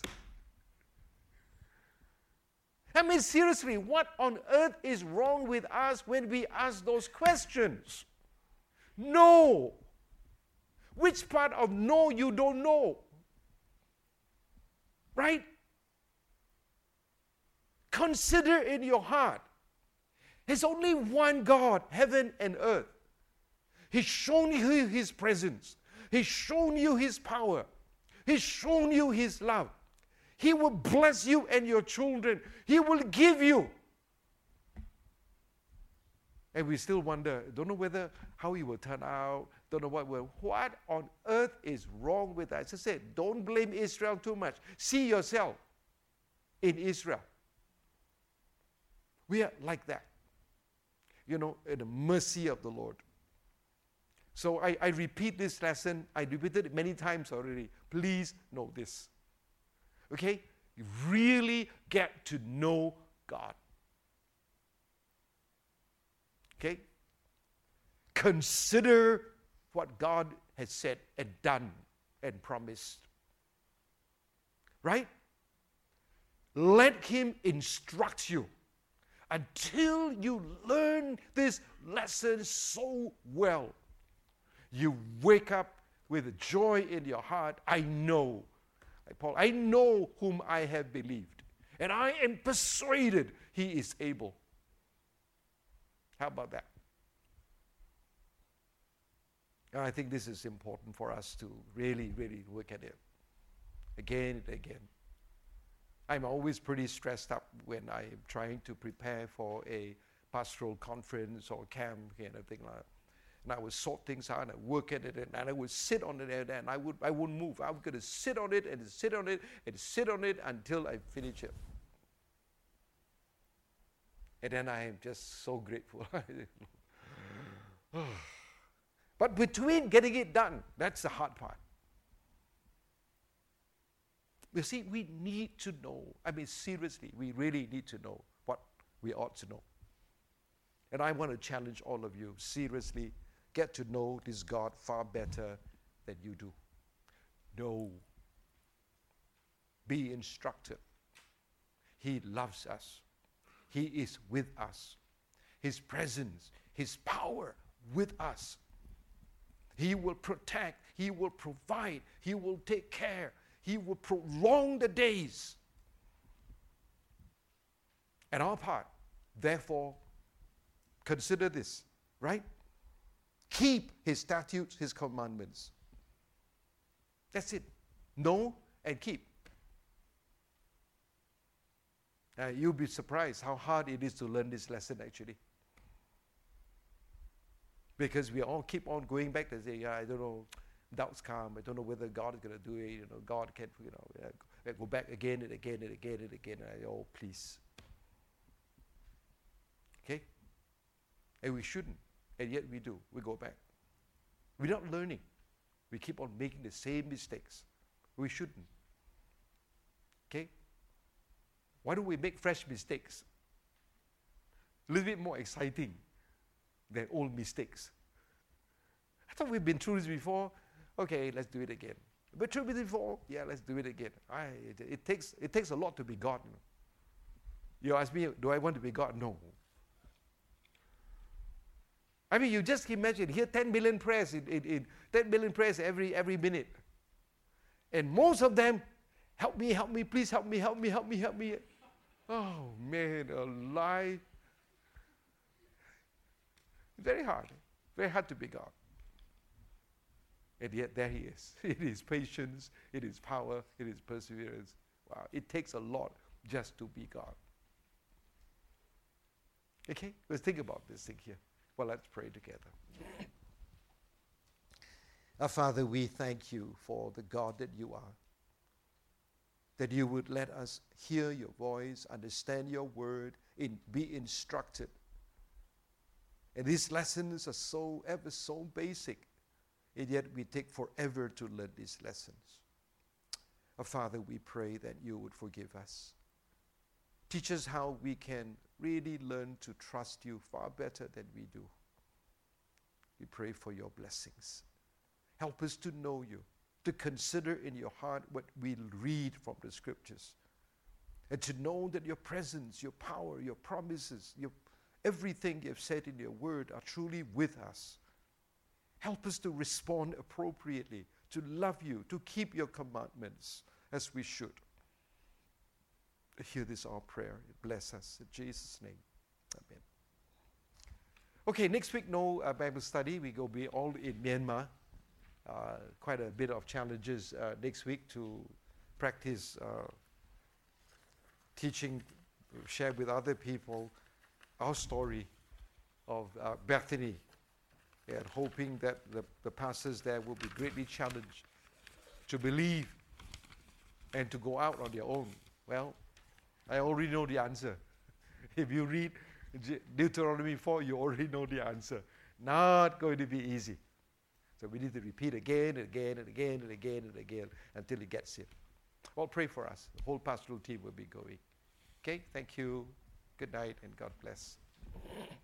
I mean, seriously, what on earth is wrong with us when we ask those questions? No. Which part of no you don't know? Right? Consider in your heart. There's only one God, heaven and earth. He's shown you His presence. He's shown you His power. He's shown you His love. He will bless you and your children. He will give you. And we still wonder, don't know whether how He will turn out, don't know what will. What on earth is wrong with that? As I said, don't blame Israel too much. See yourself in Israel. We are like that. You know, at the mercy of the Lord. So I, I repeat this lesson. I repeated it many times already. Please know this. Okay? You really get to know God. Okay? Consider what God has said and done and promised. Right? Let Him instruct you until you learn this lesson so well. You wake up with joy in your heart. I know, like Paul, I know whom I have believed. And I am persuaded He is able. How about that? And I think this is important for us to really, really look at it again and again. I'm always pretty stressed up when I'm trying to prepare for a pastoral conference or camp kind of thing like that. And I would sort things out and I work at it and I would sit on it and I would I wouldn't move. I was going to sit on it and sit on it and sit on it until I finish it. And then I am just so grateful. But between getting it done, that's the hard part. You see, we need to know. I mean, seriously, we really need to know what we ought to know. And I want to challenge all of you, seriously, get to know this God far better than you do. Know. Be instructed. He loves us. He is with us. His presence, His power with us. He will protect. He will provide. He will take care. He will prolong the days. And our part, therefore, consider this, right? Keep His statutes, His commandments. That's it. Know and keep. Uh, you'll be surprised how hard it is to learn this lesson actually. Because we all keep on going back and say, yeah, I don't know, doubts come, I don't know whether God is going to do it, you know, God can, you know, uh, go back again and again and again and again, and I, oh, please. Okay? And we shouldn't, and yet we do, we go back. We're not learning. We keep on making the same mistakes. We shouldn't. Okay? Why don't we make fresh mistakes? A little bit more exciting than old mistakes. I thought we've been through this before. Okay, let's do it again. But through this before, yeah, let's do it again. I, it, it takes it takes a lot to be God. You know. You ask me, do I want to be God? No. I mean, you just imagine here ten million prayers in, in, in ten million prayers every every minute, and most of them, help me, help me, please help me, help me, help me, help me. Oh man, a lie. Very hard. Very hard to be God. And yet there He is. It is patience, it is power, it is perseverance. Wow, it takes a lot just to be God. Okay, let's think about this thing here. Well, let's pray together. Our Father, we thank You for the God that You are. That You would let us hear Your voice, understand Your word, in, be instructed. And these lessons are so ever so basic, and yet we take forever to learn these lessons. Our Father, we pray that You would forgive us. Teach us how we can really learn to trust You far better than we do. We pray for Your blessings. Help us to know You, to consider in your heart what we read from the Scriptures, and to know that Your presence, Your power, Your promises, Your everything You've said in Your word are truly with us. Help us to respond appropriately, to love You, to keep Your commandments as we should. Hear this our prayer. Bless us in Jesus' name. Amen. Okay, next week, no uh, Bible study. We will be all in Myanmar. Uh, quite a bit of challenges uh, next week to practice uh, teaching, share with other people our story of uh, Bethany, and hoping that the, the pastors there will be greatly challenged to believe and to go out on their own. Well, I already know the answer. If you read Deuteronomy four, you already know the answer. Not going to be easy. So we need to repeat again and again and again and again and again until it gets here. Well, pray for us. The whole pastoral team will be going. Okay, thank you. Good night and God bless.